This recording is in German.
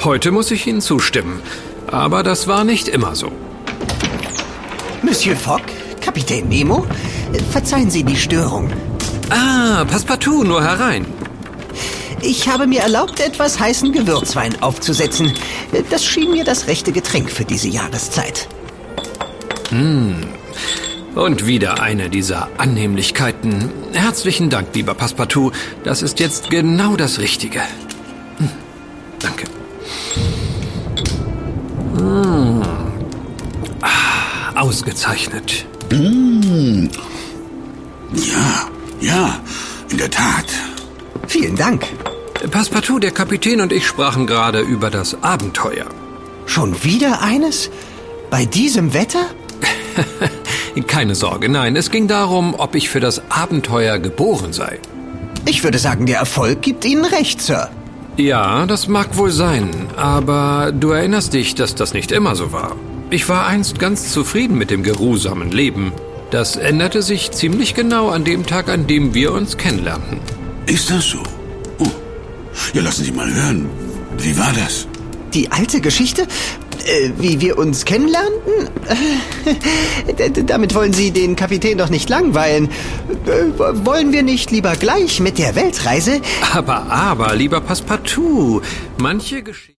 Heute muss ich Ihnen zustimmen. Aber das war nicht immer so. Monsieur Fogg, Kapitän Nemo, verzeihen Sie die Störung. Ah, Passepartout, nur herein. Ich habe mir erlaubt, etwas heißen Gewürzwein aufzusetzen. Das schien mir das rechte Getränk für diese Jahreszeit. Und wieder eine dieser Annehmlichkeiten. Herzlichen Dank, lieber Passepartout. Das ist jetzt genau das Richtige. Danke. Ausgezeichnet. Ja, in der Tat. Vielen Dank. Passepartout, der Kapitän und ich sprachen gerade über das Abenteuer. Schon wieder eines? Bei diesem Wetter? Keine Sorge, nein, es ging darum, ob ich für das Abenteuer geboren sei. Ich würde sagen, der Erfolg gibt Ihnen recht, Sir. Ja, das mag wohl sein, aber du erinnerst dich, dass das nicht immer so war. Ich war einst ganz zufrieden mit dem geruhsamen Leben. Das änderte sich ziemlich genau an dem Tag, an dem wir uns kennenlernten. Ist das so? Oh. Ja, lassen Sie mal hören. Wie war das? Die alte Geschichte? Wie wir uns kennenlernten? Damit wollen Sie den Kapitän doch nicht langweilen. Wollen wir nicht lieber gleich mit der Weltreise? Aber, lieber Passepartout, manche Geschichten...